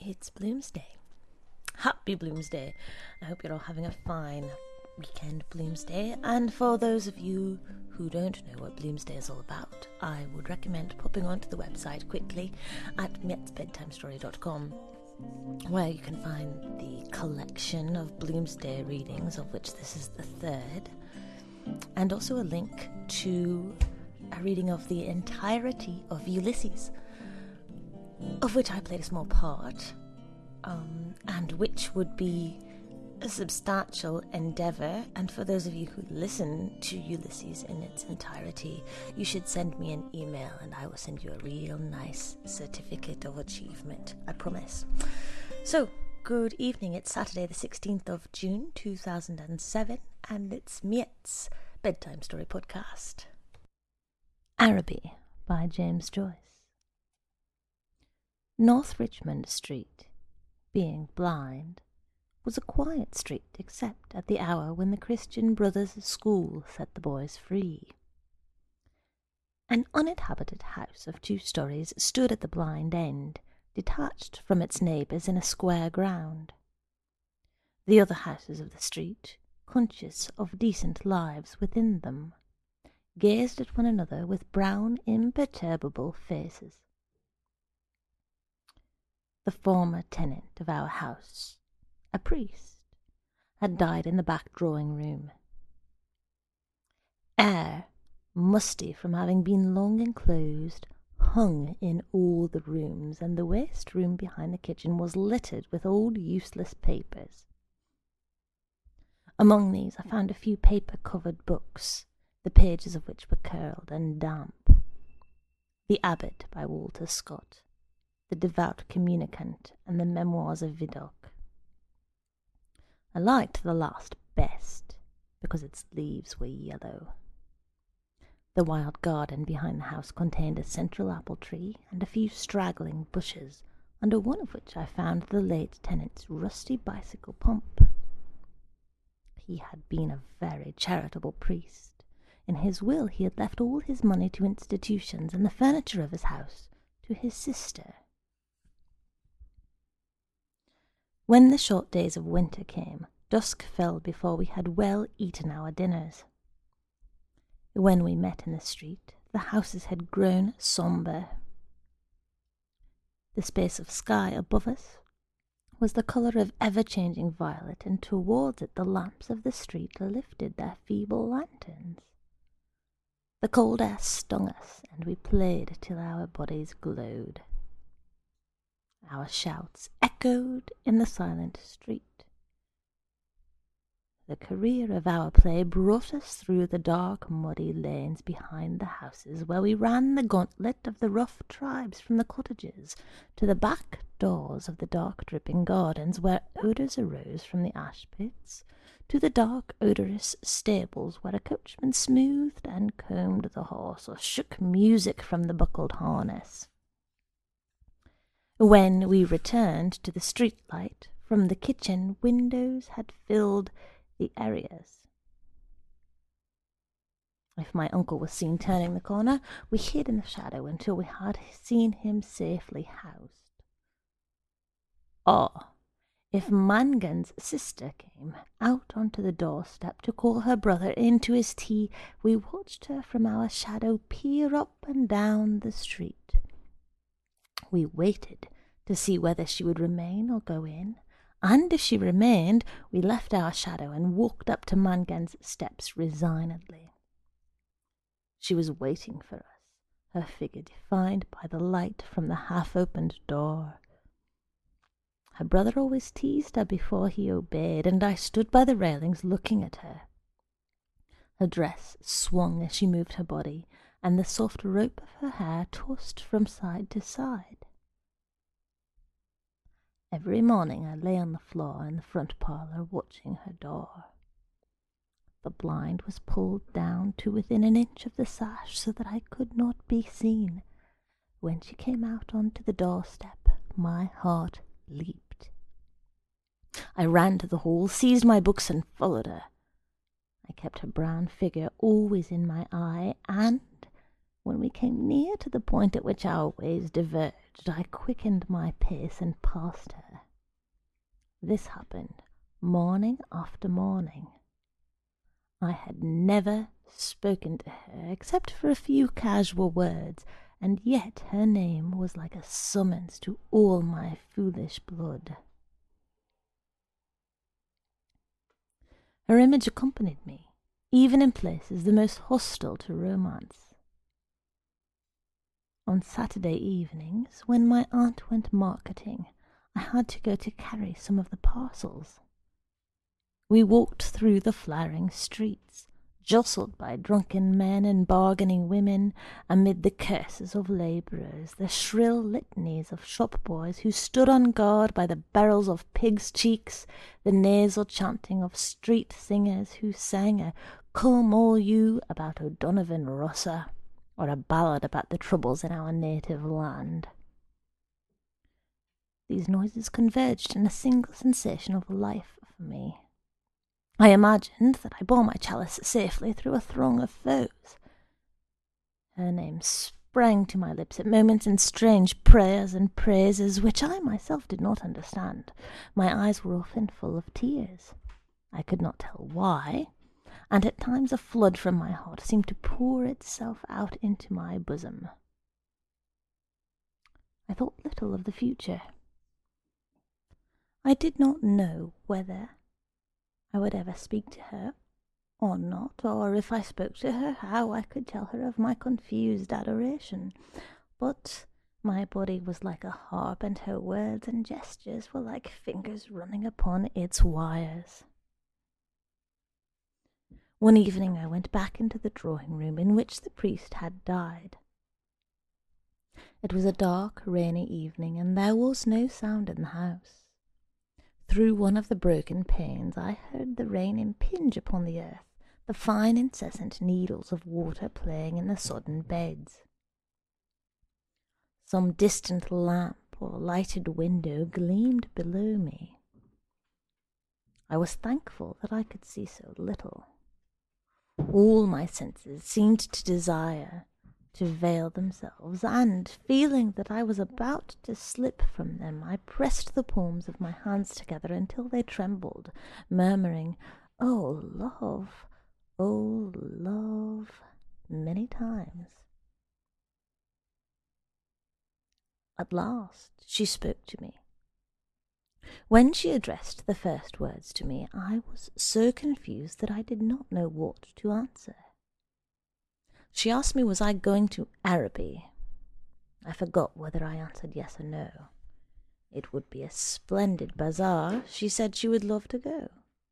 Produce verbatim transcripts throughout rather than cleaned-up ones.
It's Bloomsday. Happy Bloomsday. I hope you're all having a fine weekend Bloomsday. And for those of you who don't know what Bloomsday is all about, I would recommend popping onto the website quickly at mietz bedtime story dot com, where you can find the collection of Bloomsday readings, of which this is the third, and also a link to a reading of the entirety of Ulysses, of which I played a small part, um, and which would be a substantial endeavour. And for those of you who listen to Ulysses in its entirety, you should send me an email and I will send you a real nice certificate of achievement, I promise. So, good evening. It's Saturday the sixteenth of June two thousand seven, and it's Mietz Bedtime Story Podcast. Araby by James Joyce. North Richmond Street, being blind, was a quiet street except at the hour when the Christian Brothers' School set the boys free. An uninhabited house of two stories stood at the blind end, detached from its neighbours in a square ground. The other houses of the street, conscious of decent lives within them, gazed at one another with brown, imperturbable faces. The former tenant of our house, a priest, had died in the back drawing-room. Air, musty from having been long enclosed, hung in all the rooms, and the waste room behind the kitchen was littered with old useless papers. Among these I found a few paper-covered books, the pages of which were curled and damp. The Abbot by Walter Scott, The Devout Communicant, and the Memoirs of Vidocq. I liked the last best, because its leaves were yellow. The wild garden behind the house contained a central apple tree and a few straggling bushes, under one of which I found the late tenant's rusty bicycle pump. He had been a very charitable priest. In his will he had left all his money to institutions and the furniture of his house to his sister. When the short days of winter came, dusk fell before we had well eaten our dinners. When we met in the street, the houses had grown sombre. The space of sky above us was the colour of ever-changing violet, and towards it the lamps of the street lifted their feeble lanterns. The cold air stung us, and we played till our bodies glowed. Our shouts echoed in the silent street. The career of our play brought us through the dark, muddy lanes behind the houses, where we ran the gauntlet of the rough tribes from the cottages to the back doors of the dark, dripping gardens, where odours arose from the ash pits, to the dark, odorous stables, where a coachman smoothed and combed the horse, or shook music from the buckled harness. When we returned to the street-light from the kitchen, windows had filled the areas. If my uncle was seen turning the corner, we hid in the shadow until we had seen him safely housed. Or, if Mangan's sister came out onto the doorstep to call her brother in to his tea, we watched her from our shadow peer up and down the street. We waited to see whether she would remain or go in, and if she remained, we left our shadow and walked up to Mangan's steps resignedly. She was waiting for us, her figure defined by the light from the half-opened door. Her brother always teased her before he obeyed, and I stood by the railings looking at her. Her dress swung as she moved her body, and the soft rope of her hair tossed from side to side. Every morning I lay on the floor in the front parlour watching her door. The blind was pulled down to within an inch of the sash so that I could not be seen. When she came out onto the doorstep, my heart leaped. I ran to the hall, seized my books, and followed her. I kept her brown figure always in my eye, and when we came near to the point at which our ways diverged, encouraged, I quickened my pace and passed her. This happened morning after morning. I had never spoken to her except for a few casual words, and yet her name was like a summons to all my foolish blood. Her image accompanied me, even in places the most hostile to romance. On Saturday evenings, when my aunt went marketing, I had to go to carry some of the parcels. We walked through the flaring streets, jostled by drunken men and bargaining women, amid the curses of labourers, the shrill litanies of shop-boys who stood on guard by the barrels of pigs' cheeks, the nasal chanting of street singers who sang a "Come all you" about O'Donovan Rossa, or a ballad about the troubles in our native land. These noises converged in a single sensation of life for me. I imagined that I bore my chalice safely through a throng of foes. Her name sprang to my lips at moments in strange prayers and praises which I myself did not understand. My eyes were often full of tears. I could not tell why, and at times a flood from my heart seemed to pour itself out into my bosom. I thought little of the future. I did not know whether I would ever speak to her, or not, or if I spoke to her, how I could tell her of my confused adoration. But my body was like a harp, and her words and gestures were like fingers running upon its wires. One evening I went back into the drawing-room in which the priest had died. It was a dark, rainy evening, and there was no sound in the house. Through one of the broken panes I heard the rain impinge upon the earth, the fine incessant needles of water playing in the sodden beds. Some distant lamp or lighted window gleamed below me. I was thankful that I could see so little. All my senses seemed to desire to veil themselves, and, feeling that I was about to slip from them, I pressed the palms of my hands together until they trembled, murmuring, "Oh, love, oh, love," many times. At last she spoke to me. When she addressed the first words to me, I was so confused that I did not know what to answer. She asked me was I going to Araby. I forgot whether I answered yes or no. It would be a splendid bazaar. She said she would love to go.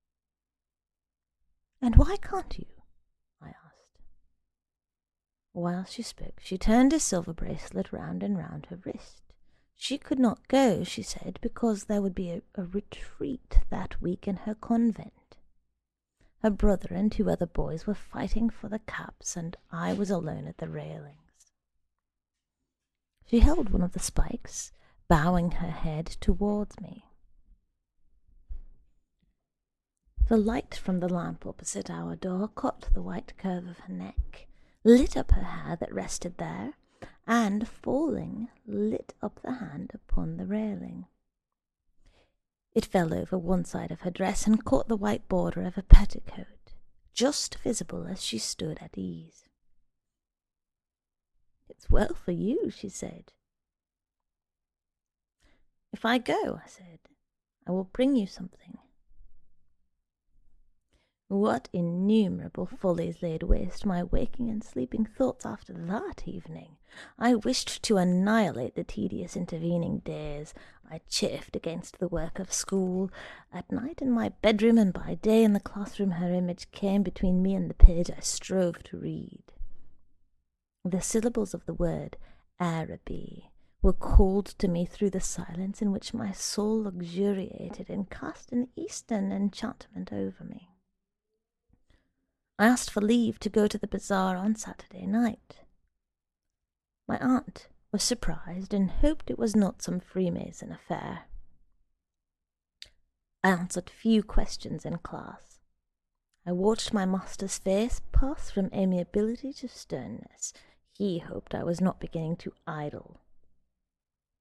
"And why can't you?" I asked. While she spoke, she turned a silver bracelet round and round her wrist. She could not go, she said, because there would be a, a retreat that week in her convent. Her brother and two other boys were fighting for the caps, and I was alone at the railings. She held one of the spikes, bowing her head towards me. The light from the lamp opposite our door caught the white curve of her neck, lit up her hair that rested there, and, falling, lit up the hand upon the railing. It fell over one side of her dress and caught the white border of her petticoat, just visible as she stood at ease. "It's well for you," she said. "If I go," I said, "I will bring you something." What innumerable follies laid waste my waking and sleeping thoughts after that evening! I wished to annihilate the tedious intervening days. I chafed against the work of school. At night in my bedroom and by day in the classroom her image came between me and the page I strove to read. The syllables of the word Araby were called to me through the silence in which my soul luxuriated and cast an eastern enchantment over me. I asked for leave to go to the bazaar on Saturday night. My aunt was surprised and hoped it was not some Freemason affair. I answered few questions in class. I watched my master's face pass from amiability to sternness. He hoped I was not beginning to idle.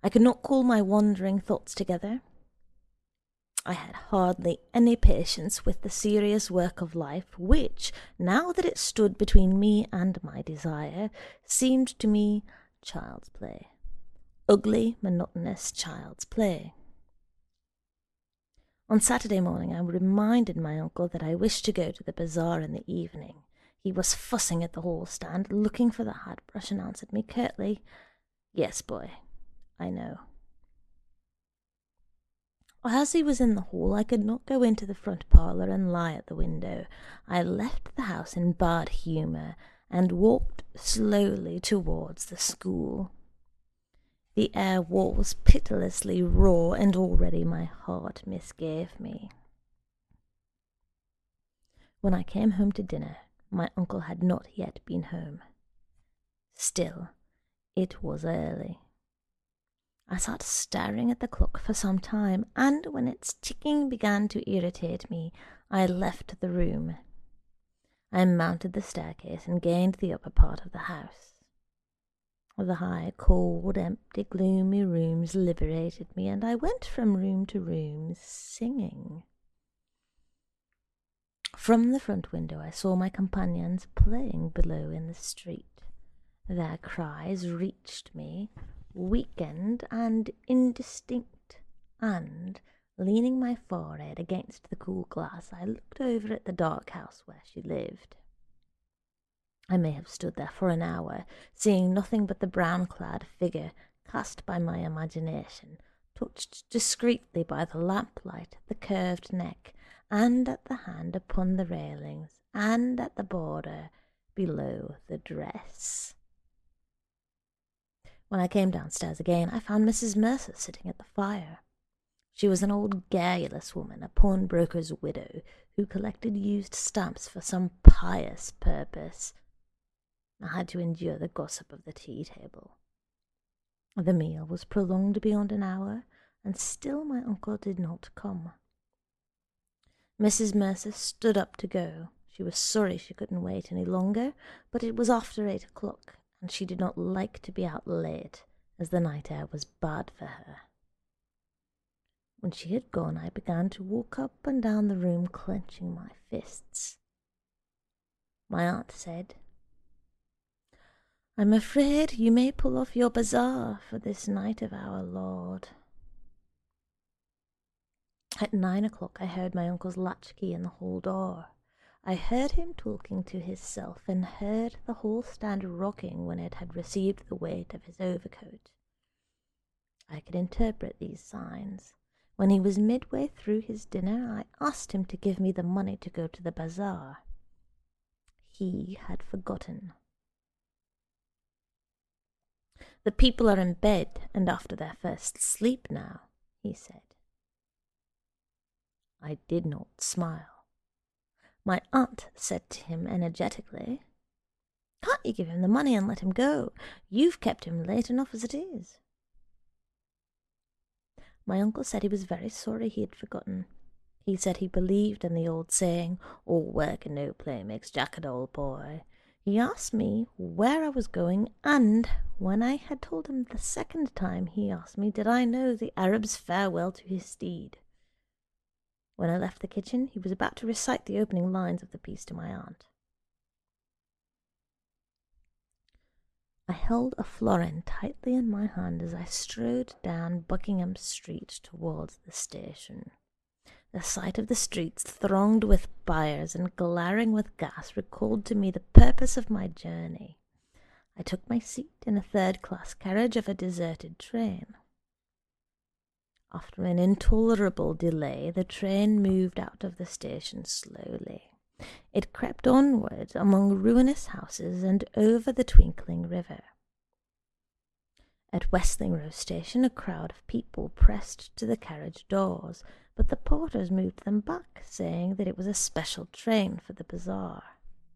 I could not call my wandering thoughts together. I had hardly any patience with the serious work of life, which, now that it stood between me and my desire, seemed to me child's play. Ugly, monotonous child's play. On Saturday morning I reminded my uncle that I wished to go to the bazaar in the evening. He was fussing at the hall stand, looking for the hat brush, and answered me curtly, "Yes, boy, I know." As he was in the hall, I could not go into the front parlour and lie at the window. I left the house in bad humour, and walked slowly towards the school. The air was pitilessly raw, and already my heart misgave me. When I came home to dinner, my uncle had not yet been home. Still, it was early. I sat staring at the clock for some time, and when its ticking began to irritate me, I left the room. I mounted the staircase and gained the upper part of the house. The high, cold, empty, gloomy rooms liberated me, and I went from room to room, singing. From the front window I saw my companions playing below in the street. Their cries reached me, weakened and indistinct, and, leaning my forehead against the cool glass, I looked over at the dark house where she lived. I may have stood there for an hour, seeing nothing but the brown-clad figure cast by my imagination, touched discreetly by the lamplight at the curved neck, and at the hand upon the railings, and at the border below the dress. When I came downstairs again, I found Missus Mercer sitting at the fire. She was an old garrulous woman, a pawnbroker's widow, who collected used stamps for some pious purpose. I had to endure the gossip of the tea-table. The meal was prolonged beyond an hour, and still my uncle did not come. Missus Mercer stood up to go. She was sorry she couldn't wait any longer, but it was after eight o'clock, and she did not like to be out late, as the night air was bad for her. When she had gone, I began to walk up and down the room, clenching my fists. My aunt said, "I'm afraid you may pull off your bazaar for this night of our Lord." At nine o'clock I heard my uncle's latchkey in the hall door. I heard him talking to himself, and heard the hall stand rocking when it had received the weight of his overcoat. I could interpret these signs. When he was midway through his dinner, I asked him to give me the money to go to the bazaar. He had forgotten. "The people are in bed, and after their first sleep now," he said. I did not smile. My aunt said to him energetically, "Can't you give him the money and let him go? You've kept him late enough as it is." My uncle said he was very sorry he had forgotten. He said he believed in the old saying, "All work and no play makes Jack a dull boy." He asked me where I was going, and when I had told him the second time, he asked me did I know the Arab's farewell to his steed. When I left the kitchen, he was about to recite the opening lines of the piece to my aunt. I held a florin tightly in my hand as I strode down Buckingham Street towards the station. The sight of the streets thronged with buyers and glaring with gas recalled to me the purpose of my journey. I took my seat in a third-class carriage of a deserted train. After an intolerable delay, the train moved out of the station slowly. It crept onward among ruinous houses and over the twinkling river. At Westling Station, a crowd of people pressed to the carriage doors, but the porters moved them back, saying that it was a special train for the bazaar.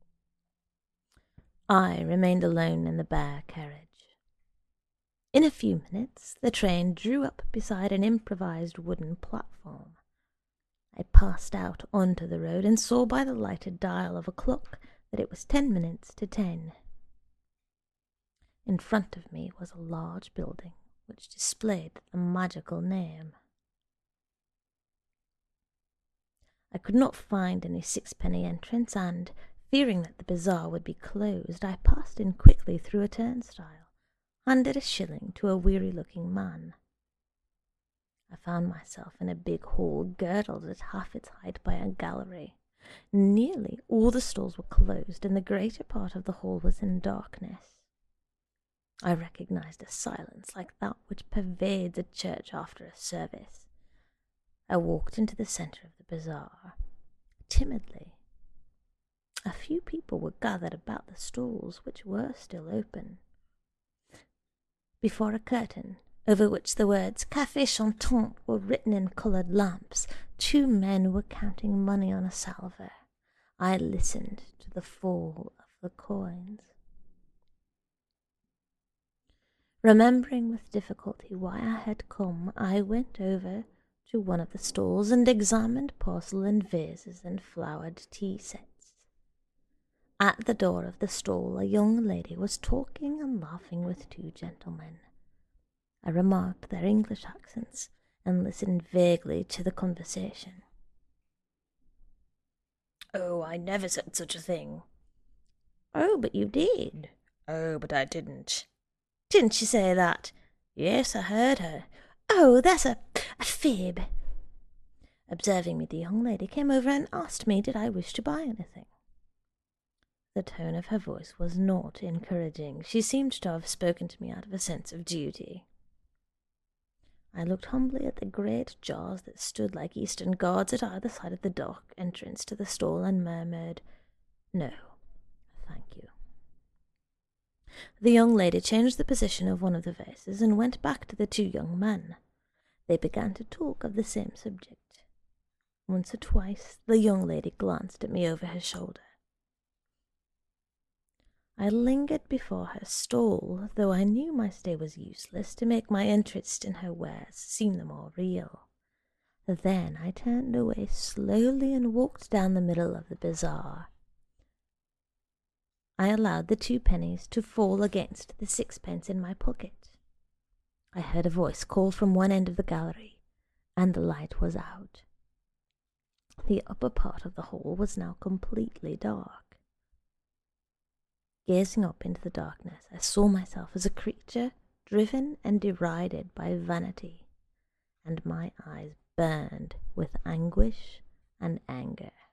I remained alone in the bare carriage. In a few minutes, the train drew up beside an improvised wooden platform. I passed out onto the road and saw by the lighted dial of a clock that it was ten minutes to ten. In front of me was a large building, which displayed the magical name. I could not find any sixpenny entrance, and, fearing that the bazaar would be closed, I passed in quickly through a turnstile, handed a shilling to a weary-looking man. I found myself in a big hall girdled at half its height by a gallery. Nearly all the stalls were closed, and the greater part of the hall was in darkness. I recognized a silence like that which pervades a church after a service. I walked into the centre of the bazaar, timidly. A few people were gathered about the stalls, which were still open. Before a curtain, over which the words Café Chantant were written in coloured lamps, two men were counting money on a salver. I listened to the fall of the coins. Remembering with difficulty why I had come, I went over to one of the stalls and examined porcelain vases and flowered tea sets. At the door of the stall a young lady was talking and laughing with two gentlemen. I remarked their English accents and listened vaguely to the conversation. "Oh, I never said such a thing." "Oh, but you did." "Oh, but I didn't." "Didn't she say that?" "Yes, I heard her." "Oh, that's a, a fib." Observing me, the young lady came over and asked me did I wish to buy anything. The tone of her voice was not encouraging. She seemed to have spoken to me out of a sense of duty. I looked humbly at the great jars that stood like eastern guards at either side of the dark entrance to the stall and murmured, "No, thank you." The young lady changed the position of one of the vases and went back to the two young men. They began to talk of the same subject. Once or twice the young lady glanced at me over her shoulder. I lingered before her stall, though I knew my stay was useless, to make my interest in her wares seem the more real. Then I turned away slowly and walked down the middle of the bazaar. I allowed the two pennies to fall against the sixpence in my pocket. I heard a voice call from one end of the gallery, and the light was out. The upper part of the hall was now completely dark. Gazing up into the darkness, I saw myself as a creature driven and derided by vanity, and my eyes burned with anguish and anger.